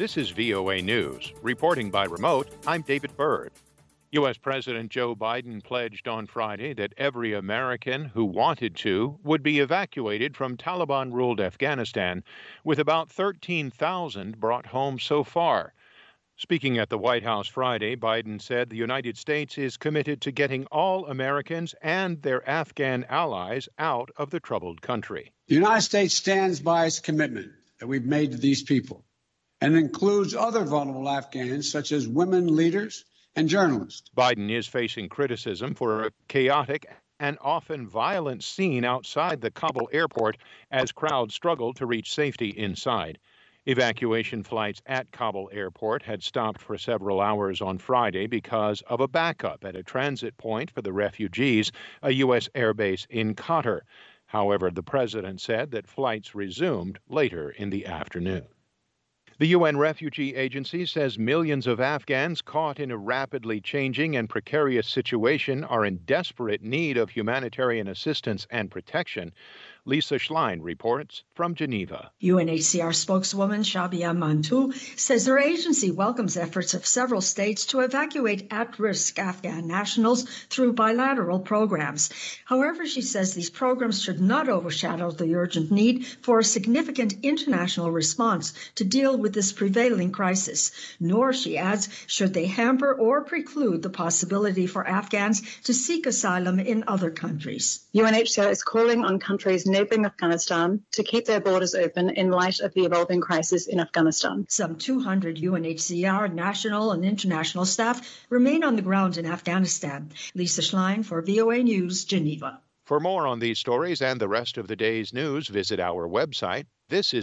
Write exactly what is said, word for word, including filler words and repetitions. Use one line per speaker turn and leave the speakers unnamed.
This is V O A News. Reporting by remote, I'm David Byrd. U S. President Joe Biden pledged on Friday that every American who wanted to would be evacuated from Taliban-ruled Afghanistan, with about thirteen thousand brought home so far. Speaking at the White House Friday, Biden said the United States is committed to getting all Americans and their Afghan allies out of the troubled country.
The United States stands by its commitment that we've made to these people, and includes other vulnerable Afghans, such as women leaders and journalists.
Biden is facing criticism for a chaotic and often violent scene outside the Kabul airport as crowds struggled to reach safety inside. Evacuation flights at Kabul airport had stopped for several hours on Friday because of a backup at a transit point for the refugees, a U S airbase in Qatar. However, the president said that flights resumed later in the afternoon. The U N Refugee Agency says millions of Afghans caught in a rapidly changing and precarious situation are in desperate need of humanitarian assistance and protection. Lisa Schlein reports from Geneva.
U N H C R spokeswoman Shabia Mantou says her agency welcomes efforts of several states to evacuate at-risk Afghan nationals through bilateral programs. However, she says these programs should not overshadow the urgent need for a significant international response to deal with this prevailing crisis, nor, she adds, should they hamper or preclude the possibility for Afghans to seek asylum in other countries.
U N H C R is calling on countries neighboring Afghanistan to keep their borders open in light of the evolving crisis in Afghanistan.
Some two hundred U N H C R national and international staff remain on the ground in Afghanistan. Lisa Schlein for V O A News, Geneva.
For more on these stories and the rest of the day's news, visit our website. This is